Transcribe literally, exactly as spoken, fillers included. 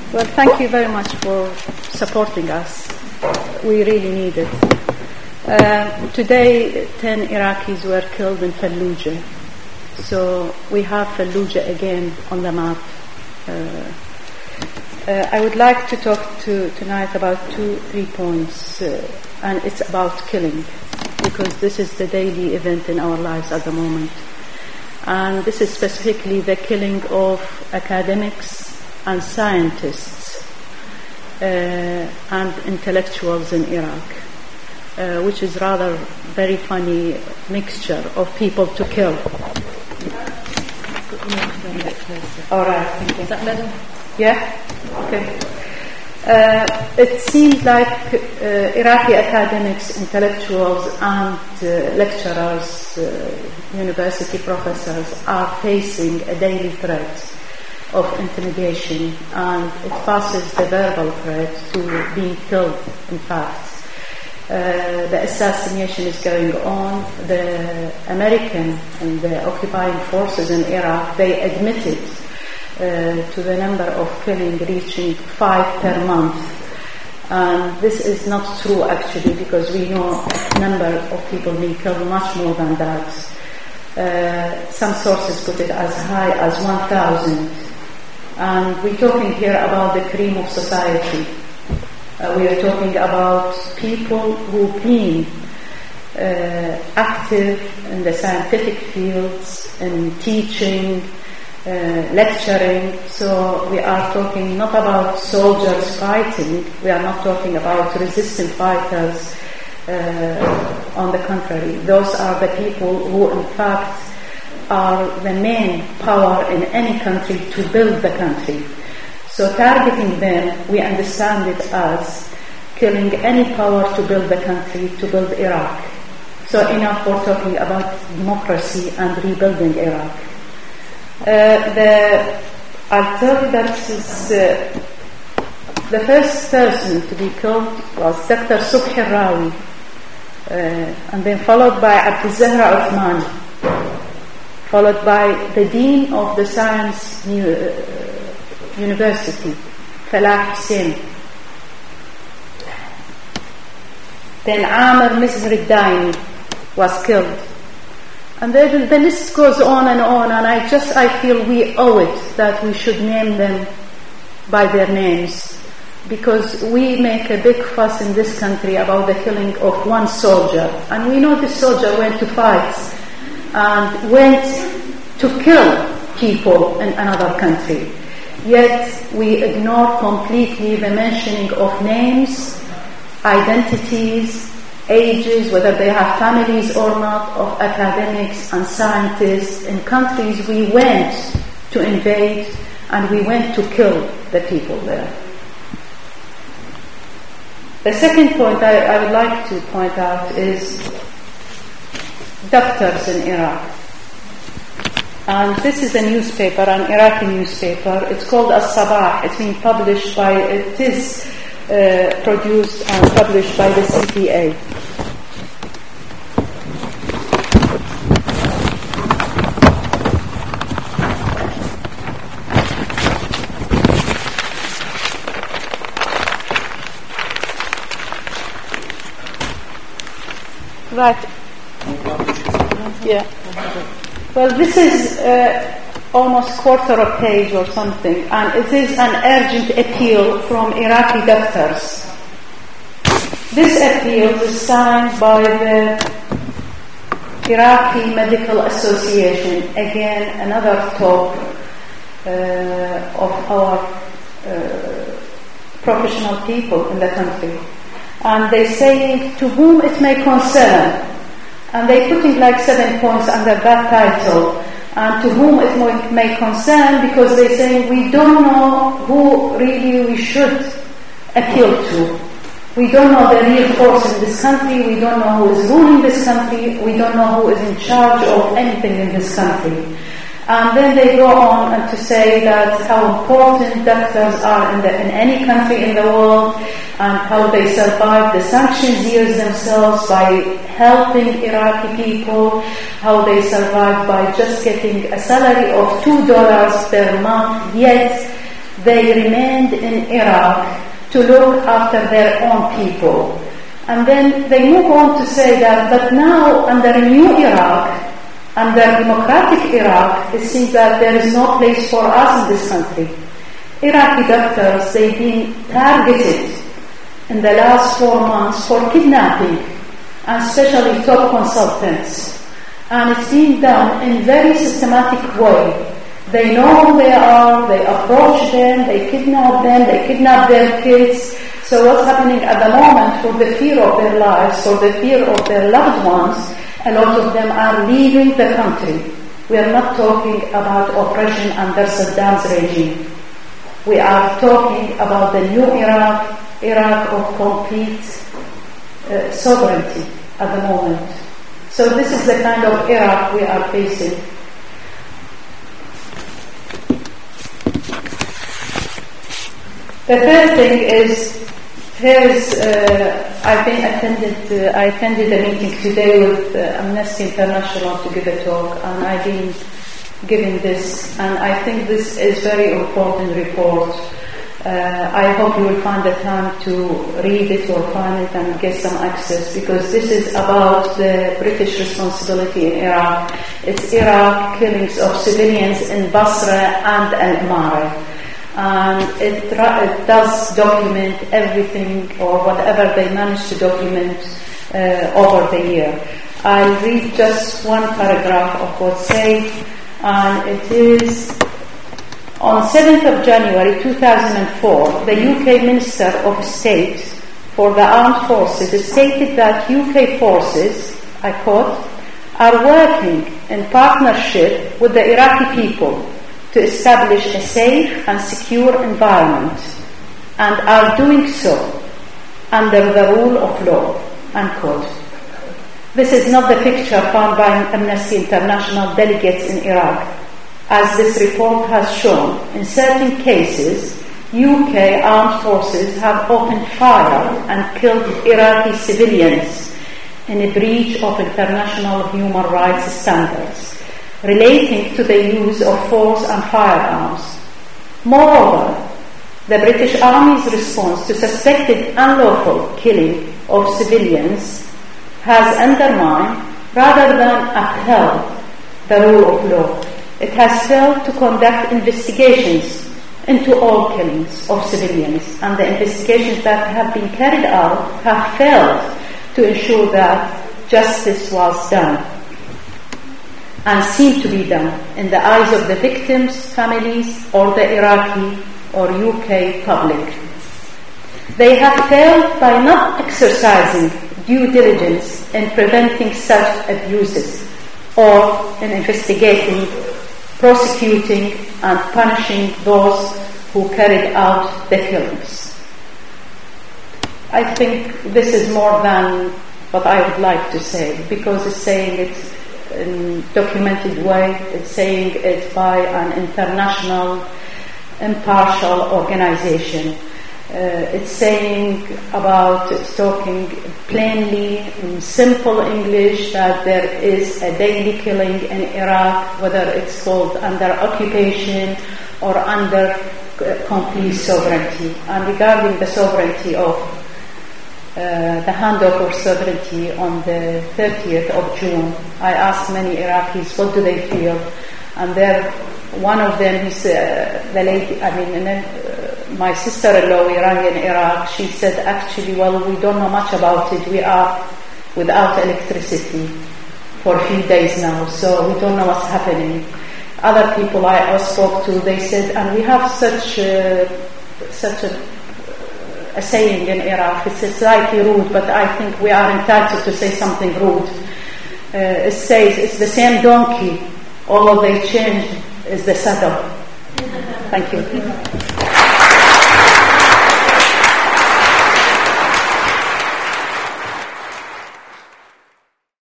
Well, thank you very much for supporting us. We really need it. Uh, today, ten Iraqis were killed in Fallujah. So we have Fallujah again on the map. Uh, uh, I would like to talk to tonight about two, three points, uh, and it's about killing, because this is the daily event in our lives at the moment. And this is specifically the killing of academics and scientists uh, and intellectuals in Iraq, uh, which is rather very funny mixture of people to kill. All right, thank you. Is that better? Yeah? Okay. Uh, it seems like uh, Iraqi academics, intellectuals and uh, lecturers, uh, university professors are facing a daily threat of intimidation, and it passes the verbal threat to being killed, in fact. Uh, the assassination is going on. The American and the occupying forces in Iraq, they admitted uh, to the number of killing reaching five per month. And this is not true actually, because we know a number of people being killed much more than that. Uh, some sources put it as high as one thousand. And we're talking here about the cream of society. Uh, we are talking about people who've been uh, active in the scientific fields, in teaching, uh, lecturing. So we are talking not about soldiers fighting. We are not talking about resistant fighters. Uh, on the contrary, those are the people who, in fact, are the main power in any country to build the country. So targeting them, we understand it as killing any power to build the country, to build Iraq. So enough for talking about democracy and rebuilding Iraq. Uh, the, I'll tell you that is, uh, the first person to be killed was Doctor Subhi Rawi, uh, and then followed by Abdulzahra Uthmani, followed by the Dean of the Science New, uh, University, Falah Hussein. Then Amr Mizhar al-Daimi was killed. And then the list goes on and on, and I just, I feel we owe it that we should name them by their names, because we make a big fuss in this country about the killing of one soldier, and we know this soldier went to fight and went to kill people in another country. Yet we ignore completely the mentioning of names, identities, ages, whether they have families or not, of academics and scientists in countries we went to invade and we went to kill the people there. The second point I, I would like to point out is doctors in Iraq. And this is a newspaper, an Iraqi newspaper. It's called As-Sabah. It's been published by, it is uh, produced and published by the C P A. Right. Yeah. Well, this is uh, almost quarter of a page or something, and it is an urgent appeal from Iraqi doctors. This appeal is signed by the Iraqi Medical Association, again another top uh, of our uh, professional people in the country. And they say to whom it may concern. And they're putting like seven points under that title, and to whom it may concern, because they're saying we don't know who really we should appeal to. We don't know the real force in this country, we don't know who is ruling this country, we don't know who is in charge of anything in this country. And then they go on and to say that how important doctors are in, the, in any country in the world, and how they survived the sanctions years themselves by helping Iraqi people, how they survived by just getting a salary of two dollars per month, yet they remained in Iraq to look after their own people. And then they move on to say that, but now under a new Iraq, under democratic Iraq, it seems that there is no place for us in this country. Iraqi doctors, they've been targeted in the last four months for kidnapping, and especially top consultants. And it's being done in a very systematic way. They know who they are, they approach them, they kidnap them, they kidnap their kids. So what's happening at the moment, for the fear of their lives, for the fear of their loved ones, a lot of them are leaving the country. We are not talking about oppression under Saddam's regime. We are talking about the new Iraq, Iraq of complete uh, sovereignty at the moment. So this is the kind of Iraq we are facing. The third thing is, here is, uh, I've been attended, uh, I attended a meeting today with uh, Amnesty International to give a talk, and I've been giving this, and I think this is very important report. Uh, I hope you will find the time to read it or find it and get some access, because this is about the British responsibility in Iraq. It's Iraq killings of civilians in Basra and Al-Amara. And it, it does document everything or whatever they managed to document uh, over the year. I'll read just one paragraph of what's said, and it is: on seventh of January two thousand four, the U K Minister of State for the Armed Forces stated that U K forces, I quote, are working in partnership with the Iraqi people to establish a safe and secure environment, and are doing so under the rule of law, unquote. This is not the picture found by Amnesty International delegates in Iraq. As this report has shown, in certain cases, U K armed forces have opened fire and killed Iraqi civilians in a breach of international human rights standards relating to the use of force and firearms. Moreover, the British Army's response to suspected unlawful killing of civilians has undermined rather than upheld the rule of law. It has failed to conduct investigations into all killings of civilians, and the investigations that have been carried out have failed to ensure that justice was done and seem to be done in the eyes of the victims' families or the Iraqi or U K public. They have failed by not exercising due diligence in preventing such abuses or in investigating, prosecuting and punishing those who carried out the killings. I think this is more than what I would like to say, because it's saying it in a documented way, it's saying it by an international, impartial organization. Uh, it's saying about, it's talking plainly in simple English that there is a daily killing in Iraq, whether it's called under occupation or under uh, complete sovereignty. And regarding the sovereignty of uh, the handover sovereignty on the thirtieth of June, I asked many Iraqis what do they feel, and there, one of them is uh, the lady, I mean, uh, my sister-in-law, Iranian Iraq, she said, actually, well, we don't know much about it. We are without electricity for a few days now, so we don't know what's happening. Other people I spoke to, they said, and we have such uh, such a, a saying in Iraq, it's slightly rude, but I think we are entitled to say something rude. Uh, it says, it's the same donkey, although they changed is the saddle. Thank you.